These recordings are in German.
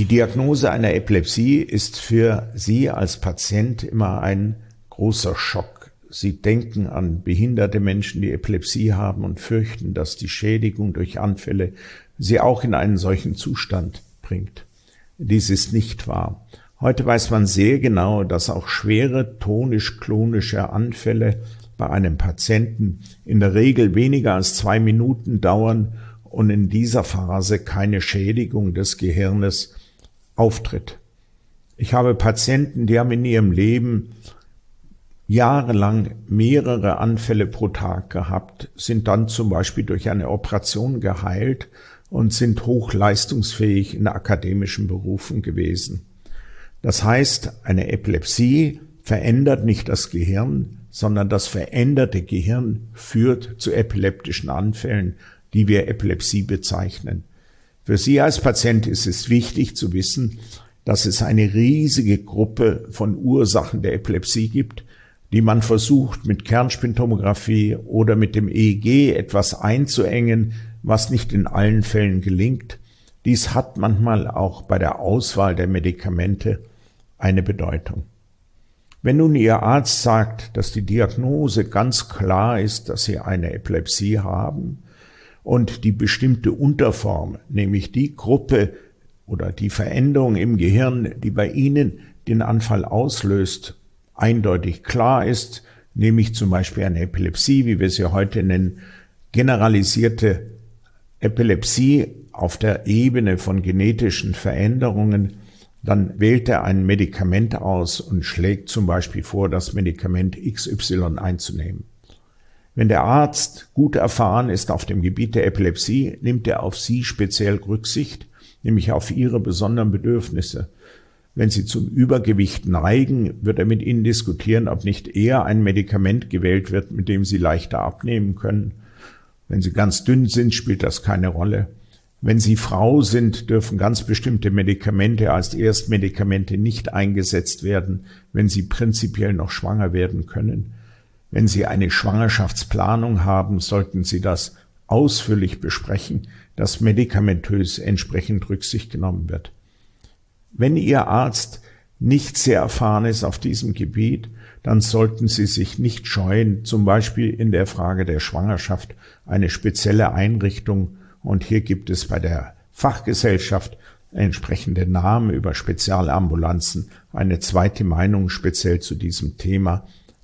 Diagnose einer Epilepsie ist für Sie als Patient immer ein großer Schock. Sie denken an behinderte Menschen, die Epilepsie haben und fürchten, dass die Schädigung durch Anfälle sie auch in einen solchen Zustand bringt. Dies ist nicht wahr. Heute weiß man sehr genau, dass auch schwere tonisch-klonische Anfälle bei einem Patienten in der Regel weniger als 2 Minuten dauern und in dieser Phase keine Schädigung des Gehirnes auftritt. Ich habe Patienten, die haben in ihrem Leben jahrelang mehrere Anfälle pro Tag gehabt, sind dann zum Beispiel durch eine Operation geheilt und sind hochleistungsfähig in akademischen Berufen gewesen. Das heißt, eine Epilepsie verändert nicht das Gehirn, sondern das veränderte Gehirn führt zu epileptischen Anfällen, die wir Epilepsie bezeichnen. Für Sie als Patient ist es wichtig zu wissen, dass es eine riesige Gruppe von Ursachen der Epilepsie gibt, die man versucht mit Kernspintomographie oder mit dem EEG etwas einzuengen, was nicht in allen Fällen gelingt. Dies hat manchmal auch bei der Auswahl der Medikamente eine Bedeutung. Wenn nun Ihr Arzt sagt, dass die Diagnose ganz klar ist, dass Sie eine Epilepsie haben und die bestimmte Unterform, nämlich die Gruppe oder die Veränderung im Gehirn, die bei Ihnen den Anfall auslöst, eindeutig klar ist, nämlich zum Beispiel eine Epilepsie, wie wir sie heute nennen, generalisierte Epilepsie auf der Ebene von genetischen Veränderungen, dann wählt er ein Medikament aus und schlägt zum Beispiel vor, das Medikament XY einzunehmen. Wenn der Arzt gut erfahren ist auf dem Gebiet der Epilepsie, nimmt er auf Sie speziell Rücksicht, nämlich auf Ihre besonderen Bedürfnisse. Wenn Sie zum Übergewicht neigen, wird er mit Ihnen diskutieren, ob nicht eher ein Medikament gewählt wird, mit dem Sie leichter abnehmen können. Wenn Sie ganz dünn sind, spielt das keine Rolle. Wenn Sie Frau sind, dürfen ganz bestimmte Medikamente als Erstmedikamente nicht eingesetzt werden, wenn Sie prinzipiell noch schwanger werden können. Wenn Sie eine Schwangerschaftsplanung haben, sollten Sie das ausführlich besprechen, dass medikamentös entsprechend Rücksicht genommen wird. Wenn Ihr Arzt nicht sehr erfahren ist auf diesem Gebiet, dann sollten Sie sich nicht scheuen, zum Beispiel in der Frage der Schwangerschaft eine spezielle Einrichtung, und hier gibt es bei der Fachgesellschaft entsprechende Namen über Spezialambulanzen, eine zweite Meinung speziell zu diesem Thema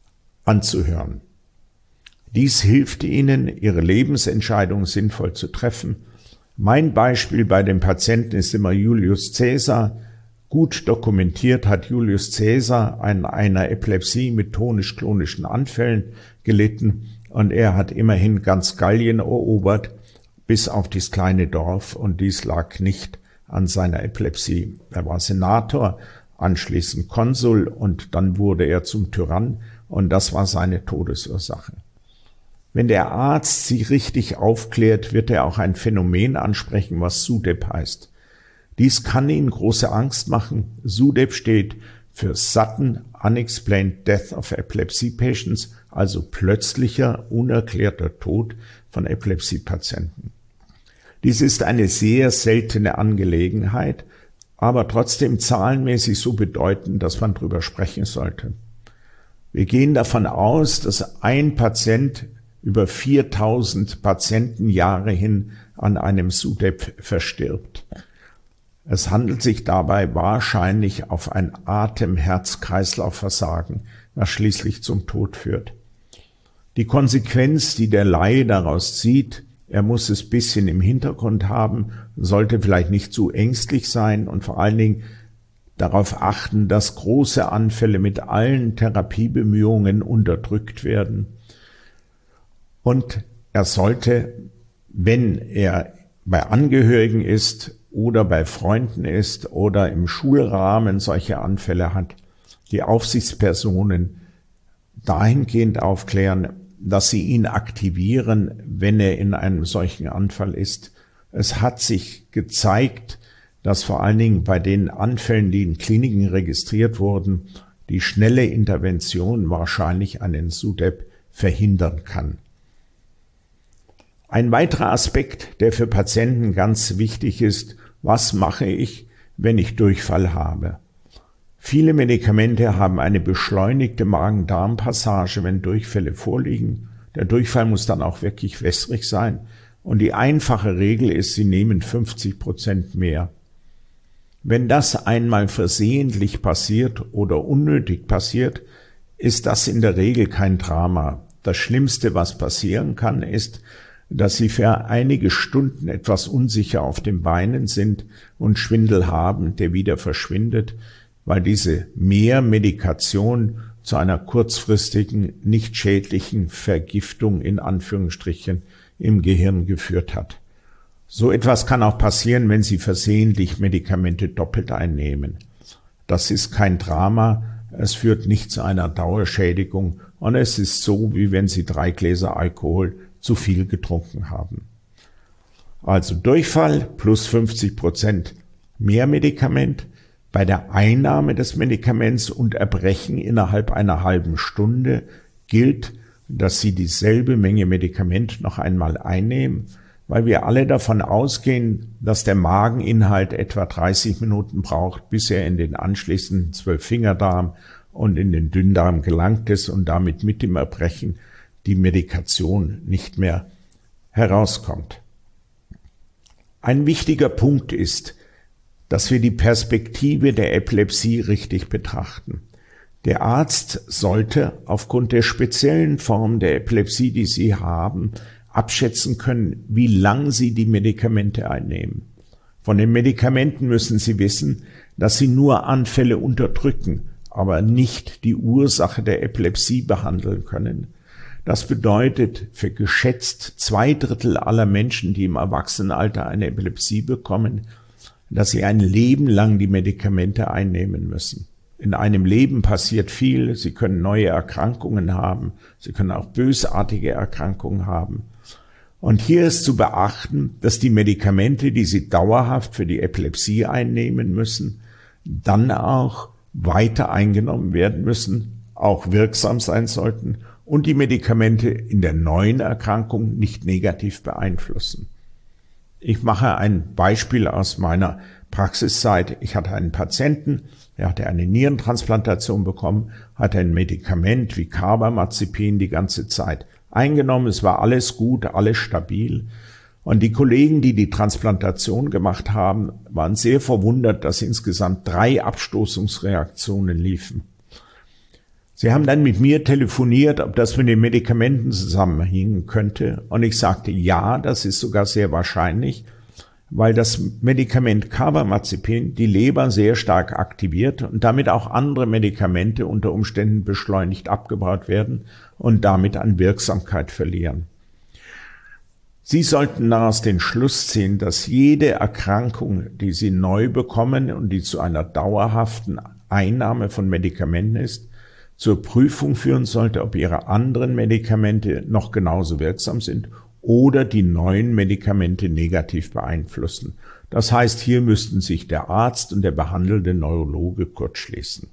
anzuhören. Dies hilft Ihnen, Ihre Lebensentscheidung sinnvoll zu treffen. Mein Beispiel bei den Patienten ist immer Julius Caesar. Gut dokumentiert hat Julius Caesar an einer Epilepsie mit tonisch-klonischen Anfällen gelitten und er hat immerhin ganz Gallien erobert, bis auf dieses kleine Dorf, und dies lag nicht an seiner Epilepsie. Er war Senator, anschließend Konsul und dann wurde er zum Tyrann und das war seine Todesursache. Wenn der Arzt Sie richtig aufklärt, wird er auch ein Phänomen ansprechen, was SUDEP heißt. Dies kann Ihnen große Angst machen. SUDEP steht für Sudden Unexplained Death of Epilepsy Patients, also plötzlicher, unerklärter Tod von Epilepsiepatienten. Dies ist eine sehr seltene Angelegenheit, aber trotzdem zahlenmäßig so bedeutend, dass man darüber sprechen sollte. Wir gehen davon aus, dass ein Patient über 4000 Patientenjahre hin an einem SUDEP verstirbt. Es handelt sich dabei wahrscheinlich auf ein Atem-Herz-Kreislauf-Versagen, was schließlich zum Tod führt. Die Konsequenz, die der Laie daraus zieht, er muss es ein bisschen im Hintergrund haben, sollte vielleicht nicht zu ängstlich sein und vor allen Dingen darauf achten, dass große Anfälle mit allen Therapiebemühungen unterdrückt werden. Und er sollte, wenn er bei Angehörigen ist oder bei Freunden ist oder im Schulrahmen solche Anfälle hat, die Aufsichtspersonen dahingehend aufklären, dass sie ihn aktivieren, wenn er in einem solchen Anfall ist. Es hat sich gezeigt, dass vor allen Dingen bei den Anfällen, die in Kliniken registriert wurden, die schnelle Intervention wahrscheinlich einen SUDEP verhindern kann. Ein weiterer Aspekt, der für Patienten ganz wichtig ist: Was mache ich, wenn ich Durchfall habe. Viele Medikamente haben eine beschleunigte Magen-Darm-Passage, wenn Durchfälle vorliegen. Der Durchfall muss dann auch wirklich wässrig sein. Und die einfache Regel ist, Sie nehmen 50% mehr. Wenn das einmal versehentlich passiert oder unnötig passiert, ist das in der Regel kein Drama. Das Schlimmste, was passieren kann, ist, dass Sie für einige Stunden etwas unsicher auf den Beinen sind und Schwindel haben, der wieder verschwindet, weil diese Mehrmedikation zu einer kurzfristigen, nicht schädlichen Vergiftung in Anführungsstrichen im Gehirn geführt hat. So etwas kann auch passieren, wenn Sie versehentlich Medikamente doppelt einnehmen. Das ist kein Drama, es führt nicht zu einer Dauerschädigung und es ist so, wie wenn Sie 3 Gläser Alkohol zu viel getrunken haben. Also Durchfall plus 50% mehr Medikament. Bei der Einnahme des Medikaments und Erbrechen innerhalb einer halben Stunde gilt, dass Sie dieselbe Menge Medikament noch einmal einnehmen, weil wir alle davon ausgehen, dass der Mageninhalt etwa 30 Minuten braucht, bis er in den anschließenden 12-Fingerdarm und in den Dünndarm gelangt ist und damit mit dem Erbrechen die Medikation nicht mehr herauskommt. Ein wichtiger Punkt ist, dass wir die Perspektive der Epilepsie richtig betrachten. Der Arzt sollte aufgrund der speziellen Form der Epilepsie, die Sie haben, abschätzen können, wie lang Sie die Medikamente einnehmen. Von den Medikamenten müssen Sie wissen, dass sie nur Anfälle unterdrücken, aber nicht die Ursache der Epilepsie behandeln können. Das bedeutet für geschätzt 2/3 aller Menschen, die im Erwachsenenalter eine Epilepsie bekommen, dass sie ein Leben lang die Medikamente einnehmen müssen. In einem Leben passiert viel, Sie können neue Erkrankungen haben, Sie können auch bösartige Erkrankungen haben. Und hier ist zu beachten, dass die Medikamente, die Sie dauerhaft für die Epilepsie einnehmen müssen, dann auch weiter eingenommen werden müssen, auch wirksam sein sollten und die Medikamente in der neuen Erkrankung nicht negativ beeinflussen. Ich mache ein Beispiel aus meiner Praxiszeit. Ich hatte einen Patienten, der hatte eine Nierentransplantation bekommen, hatte ein Medikament wie Carbamazepin die ganze Zeit eingenommen. Es war alles gut, alles stabil. Und die Kollegen, die die Transplantation gemacht haben, waren sehr verwundert, dass insgesamt 3 Abstoßungsreaktionen liefen. Sie haben dann mit mir telefoniert, ob das mit den Medikamenten zusammenhängen könnte. Und ich sagte, ja, das ist sogar sehr wahrscheinlich, weil das Medikament Carbamazepin die Leber sehr stark aktiviert und damit auch andere Medikamente unter Umständen beschleunigt abgebaut werden und damit an Wirksamkeit verlieren. Sie sollten daraus den Schluss ziehen, dass jede Erkrankung, die Sie neu bekommen und die zu einer dauerhaften Einnahme von Medikamenten ist, zur Prüfung führen sollte, ob Ihre anderen Medikamente noch genauso wirksam sind oder die neuen Medikamente negativ beeinflussen. Das heißt, hier müssten sich der Arzt und der behandelnde Neurologe kurzschließen.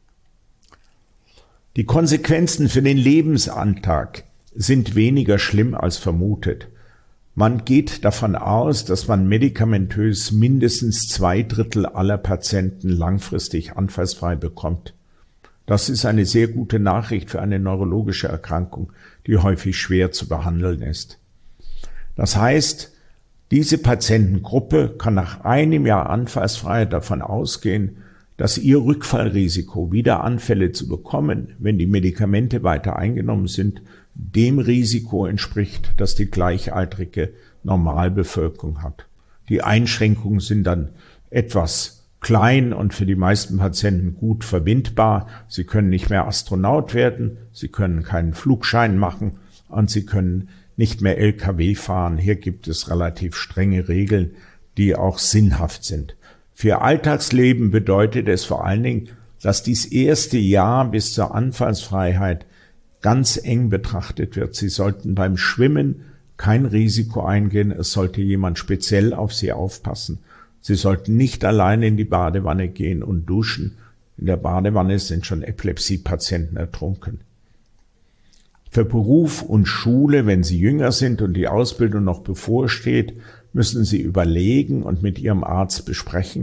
Die Konsequenzen für den Lebensalltag sind weniger schlimm als vermutet. Man geht davon aus, dass man medikamentös mindestens 2/3 aller Patienten langfristig anfallsfrei bekommt. Das ist eine sehr gute Nachricht für eine neurologische Erkrankung, die häufig schwer zu behandeln ist. Das heißt, diese Patientengruppe kann nach einem Jahr Anfallsfreiheit davon ausgehen, dass ihr Rückfallrisiko, wieder Anfälle zu bekommen, wenn die Medikamente weiter eingenommen sind, dem Risiko entspricht, das die gleichaltrige Normalbevölkerung hat. Die Einschränkungen sind dann etwas klein und für die meisten Patienten gut verbindbar. Sie können nicht mehr Astronaut werden, sie können keinen Flugschein machen und sie können nicht mehr LKW fahren. Hier gibt es relativ strenge Regeln, die auch sinnhaft sind. Für Alltagsleben bedeutet es vor allen Dingen, dass dies erste Jahr bis zur Anfallsfreiheit ganz eng betrachtet wird. Sie sollten beim Schwimmen kein Risiko eingehen. Es sollte jemand speziell auf Sie aufpassen. Sie sollten nicht alleine in die Badewanne gehen und duschen. In der Badewanne sind schon Epilepsiepatienten ertrunken. Für Beruf und Schule, wenn Sie jünger sind und die Ausbildung noch bevorsteht, müssen Sie überlegen und mit Ihrem Arzt besprechen,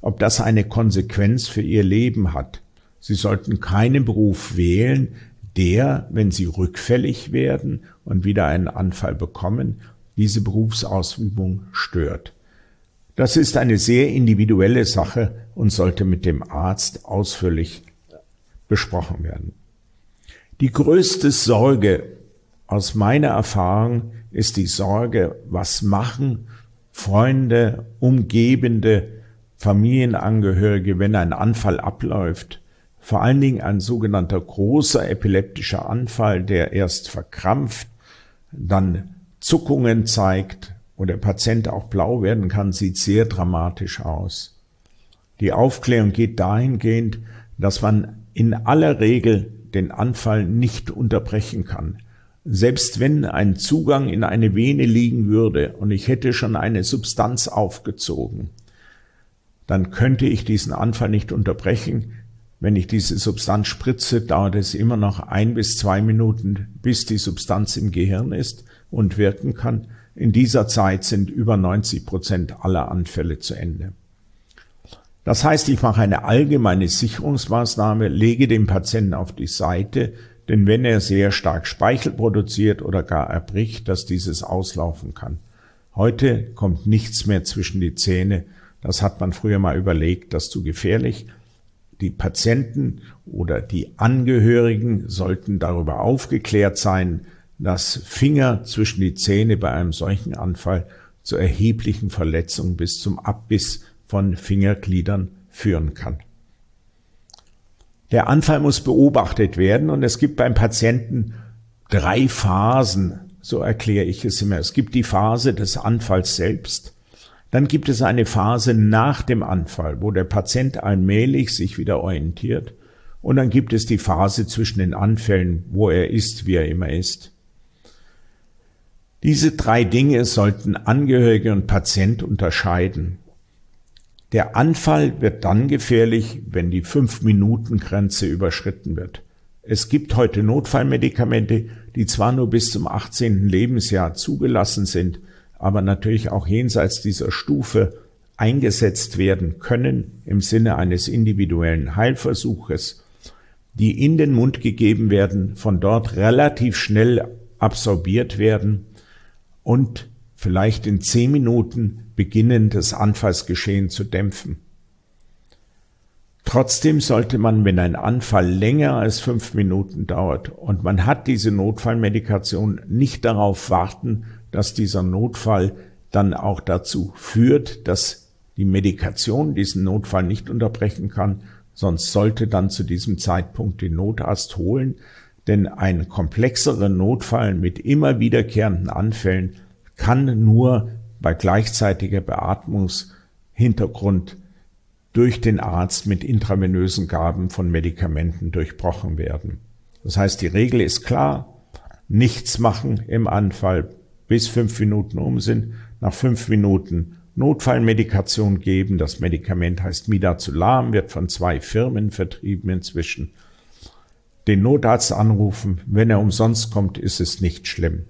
ob das eine Konsequenz für Ihr Leben hat. Sie sollten keinen Beruf wählen, der, wenn Sie rückfällig werden und wieder einen Anfall bekommen, diese Berufsausübung stört. Das ist eine sehr individuelle Sache und sollte mit dem Arzt ausführlich besprochen werden. Die größte Sorge aus meiner Erfahrung ist die Sorge, was machen Freunde, Umgebende, Familienangehörige, wenn ein Anfall abläuft. Vor allen Dingen ein sogenannter großer epileptischer Anfall, der erst verkrampft, dann Zuckungen zeigt und der Patient auch blau werden kann, sieht sehr dramatisch aus. Die Aufklärung geht dahingehend, dass man in aller Regel den Anfall nicht unterbrechen kann. Selbst wenn ein Zugang in eine Vene liegen würde und ich hätte schon eine Substanz aufgezogen, dann könnte ich diesen Anfall nicht unterbrechen. Wenn ich diese Substanz spritze, dauert es immer noch 1 bis 2 Minuten, bis die Substanz im Gehirn ist und wirken kann. In dieser Zeit sind über 90% aller Anfälle zu Ende. Das heißt, ich mache eine allgemeine Sicherungsmaßnahme, lege den Patienten auf die Seite, denn wenn er sehr stark Speichel produziert oder gar erbricht, dass dieses auslaufen kann. Heute kommt nichts mehr zwischen die Zähne. Das hat man früher mal überlegt, das ist zu gefährlich. Die Patienten oder die Angehörigen sollten darüber aufgeklärt sein, dass Finger zwischen die Zähne bei einem solchen Anfall zu erheblichen Verletzungen bis zum Abbiss von Fingergliedern führen kann. Der Anfall muss beobachtet werden und es gibt beim Patienten 3 Phasen, so erkläre ich es immer. Es gibt die Phase des Anfalls selbst, dann gibt es eine Phase nach dem Anfall, wo der Patient allmählich sich wieder orientiert und dann gibt es die Phase zwischen den Anfällen, wo er ist, wie er immer ist. Diese 3 Dinge sollten Angehörige und Patient unterscheiden. Der Anfall wird dann gefährlich, wenn die 5-Minuten-Grenze überschritten wird. Es gibt heute Notfallmedikamente, die zwar nur bis zum 18. Lebensjahr zugelassen sind, aber natürlich auch jenseits dieser Stufe eingesetzt werden können im Sinne eines individuellen Heilversuches, die in den Mund gegeben werden, von dort relativ schnell absorbiert werden und vielleicht in 10 Minuten beginnen, das Anfallsgeschehen zu dämpfen. Trotzdem sollte man, wenn ein Anfall länger als 5 Minuten dauert und man hat diese Notfallmedikation, nicht darauf warten, dass dieser Notfall dann auch dazu führt, dass die Medikation diesen Notfall nicht unterbrechen kann, sonst sollte dann zu diesem Zeitpunkt den Notarzt holen, denn ein komplexerer Notfall mit immer wiederkehrenden Anfällen kann nur bei gleichzeitiger Beatmungshintergrund durch den Arzt mit intravenösen Gaben von Medikamenten durchbrochen werden. Das heißt, die Regel ist klar, nichts machen im Anfall, bis 5 Minuten um sind, nach 5 Minuten Notfallmedikation geben. Das Medikament heißt Midazolam, wird von 2 Firmen vertrieben inzwischen. Den Notarzt anrufen, wenn er umsonst kommt, ist es nicht schlimm.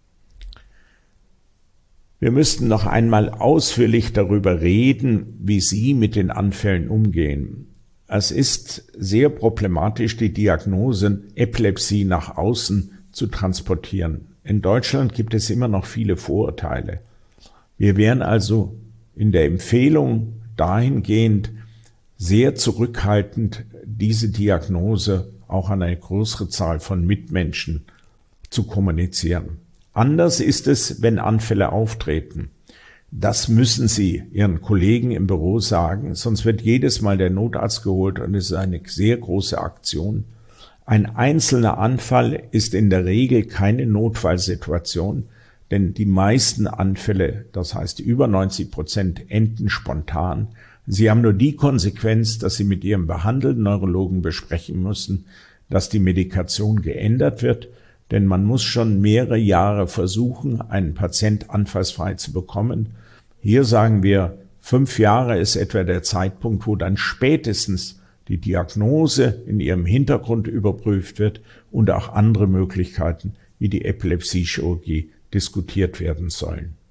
Wir müssten noch einmal ausführlich darüber reden, wie Sie mit den Anfällen umgehen. Es ist sehr problematisch, die Diagnose Epilepsie nach außen zu transportieren. In Deutschland gibt es immer noch viele Vorurteile. Wir wären also in der Empfehlung dahingehend sehr zurückhaltend, diese Diagnose auch an eine größere Zahl von Mitmenschen zu kommunizieren. Anders ist es, wenn Anfälle auftreten. Das müssen Sie Ihren Kollegen im Büro sagen, sonst wird jedes Mal der Notarzt geholt und es ist eine sehr große Aktion. Ein einzelner Anfall ist in der Regel keine Notfallsituation, denn die meisten Anfälle, das heißt über 90%, enden spontan. Sie haben nur die Konsequenz, dass Sie mit Ihrem behandelnden Neurologen besprechen müssen, dass die Medikation geändert wird, denn man muss schon mehrere Jahre versuchen, einen Patient anfallsfrei zu bekommen. Hier sagen wir, 5 Jahre ist etwa der Zeitpunkt, wo dann spätestens die Diagnose in ihrem Hintergrund überprüft wird und auch andere Möglichkeiten wie die Epilepsiechirurgie diskutiert werden sollen.